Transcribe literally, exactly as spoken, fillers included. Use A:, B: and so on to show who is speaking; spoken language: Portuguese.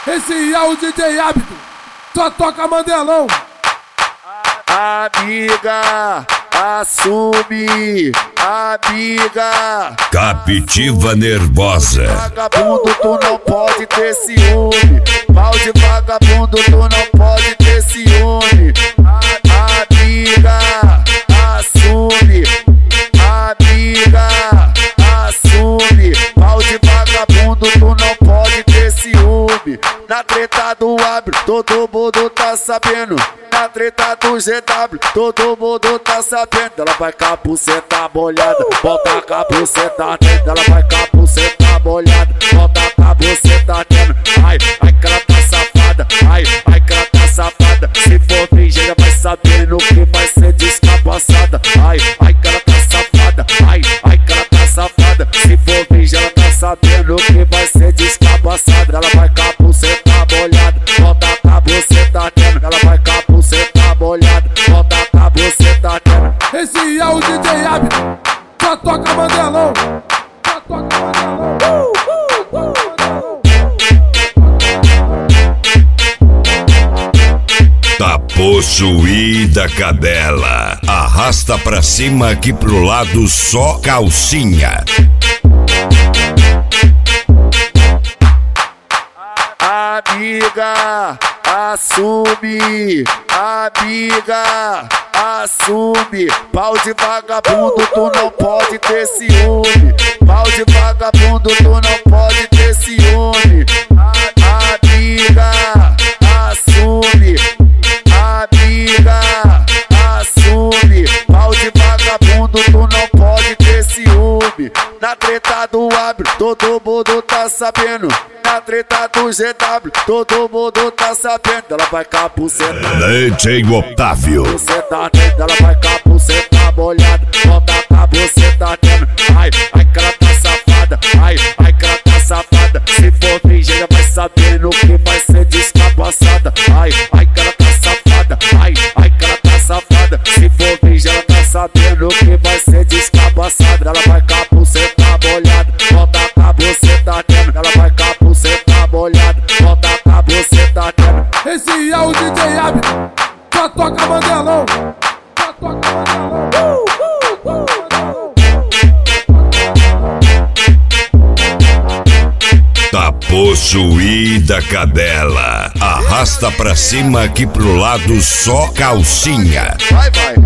A: Esse é o D J Hábito, só toca Mandelão.
B: Amiga, assume, amiga.
C: Captiva nervosa.
B: Vagabundo, tu não pode ter ciúme. Mal de vagabundo, tu não pode ter ciúme. Amiga, assume, amiga, assume. Mal de vagabundo, tu não pode ter ciúme. Na treta do Abro, todo mundo tá sabendo. Na treta do G W, todo mundo tá sabendo. Ela vai com a buceta molhada, bota com a buceta dentro. Ela vai com a buceta molhada, bota com a buceta dentro. Ai, ai que ela tá safada, ai, ai que ela tá safada. Se for virgem, vai sabendo que vai ser descabaçada. Ai, ai que ela tá safada, ai, ai que ela tá safada. Se for virgem, ela tá sabendo que vai ser descabaçada. Ela vai com a buceta molhada, bota com a buceta dentro. Ela vai com a buceta molhada, bota com a buceta dentro.
A: Esse é o D J Hábito, só toca Mandelão. Só toca Mandelão. Uh, uh, uh.
C: Tá possuída, cadela. Arrasta pra cima, aqui pro lado só calcinha.
B: Amiga, assume, amiga, assume. Pau de vagabundo, tu não pode ter ciúme. Pau de vagabundo, tu não pode ter ciúme. Amiga, assume, amiga, assume. Pau de vagabundo, tu não pode ter ciúme. Na treta do Abro, todo mundo tá sabendo. Na treta do G W, todo mundo tá sabendo. Ela vai com a buceta
C: D J Otávio.
B: buceta dentro. Ela vai com a buceta molhada, bota com a buceta dentro. Ai, ai que ela tá safada, ai, ai que ela tá safada. Se for virgem, ela vai sabendo que vai ser descabaçada. Ai, ai que ela tá safada, ai, ai que ela tá safada. Se for virgem, ela tá sabendo que vai ser descabaçada. Ela vai com a buceta molhada, bota com a buceta dentro. Ela vai com a buceta molhada, bota com a buceta dentro.
A: Esse é o D J Hábito, só toca Mandelão. Só toca Mandelão. Uh, uh, uh.
C: Tá possuída, cadela. Arrasta pra cima, aqui pro lado só calcinha.
B: Vai, vai.